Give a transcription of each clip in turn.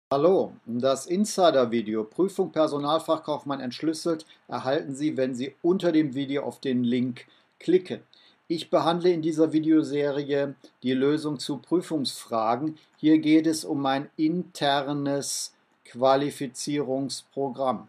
Hallo, das Insider-Video Prüfung Personalfachkaufmann entschlüsselt erhalten Sie, wenn Sie unter dem Video auf den Link klicken. Ich behandle in dieser Videoserie die Lösung zu Prüfungsfragen. Hier geht es um ein internes Qualifizierungsprogramm.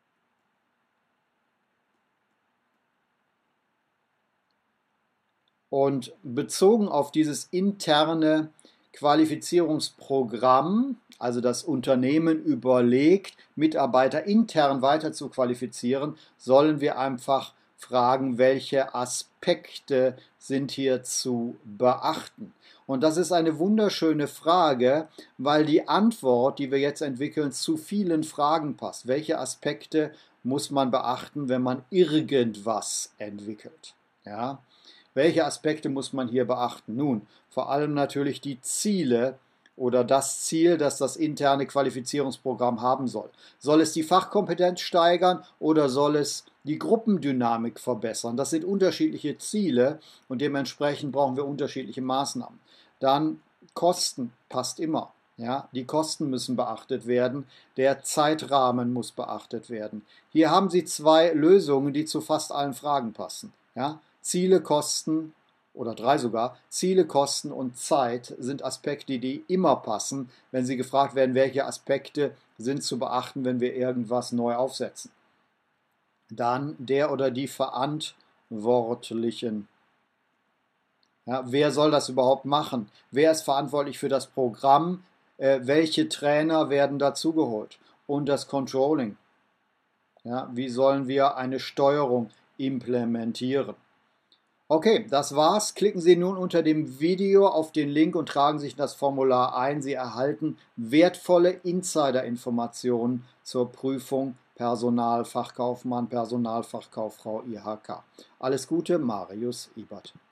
Und bezogen auf dieses interne Qualifizierungsprogramm, also das Unternehmen überlegt, Mitarbeiter intern weiter zu qualifizieren, sollen wir einfach fragen, welche Aspekte sind hier zu beachten. Und das ist eine wunderschöne Frage, weil die Antwort, die wir jetzt entwickeln, zu vielen Fragen passt. Welche Aspekte muss man beachten, wenn man irgendwas entwickelt? Ja? Welche Aspekte muss man hier beachten? Nun, vor allem natürlich die Ziele oder das Ziel, das das interne Qualifizierungsprogramm haben soll. Soll es die Fachkompetenz steigern oder soll es die Gruppendynamik verbessern? Das sind unterschiedliche Ziele und dementsprechend brauchen wir unterschiedliche Maßnahmen. Dann Kosten passt immer. Ja, die Kosten müssen beachtet werden, der Zeitrahmen muss beachtet werden. Hier haben Sie zwei Lösungen, die zu fast allen Fragen passen. Ja, Ziele, Kosten oder drei sogar, Ziele, Kosten und Zeit sind Aspekte, die immer passen, wenn Sie gefragt werden, welche Aspekte sind zu beachten, wenn wir irgendwas neu aufsetzen. Dann der oder die Verantwortlichen. Ja, wer soll das überhaupt machen? Wer ist verantwortlich für das Programm? Welche Trainer werden dazugeholt? Und das Controlling. Ja, wie sollen wir eine Steuerung implementieren? Okay, das war's. Klicken Sie nun unter dem Video auf den Link und tragen sich in das Formular ein. Sie erhalten wertvolle Insider-Informationen zur Prüfung Personalfachkaufmann, Personalfachkauffrau IHK. Alles Gute, Marius Ibert.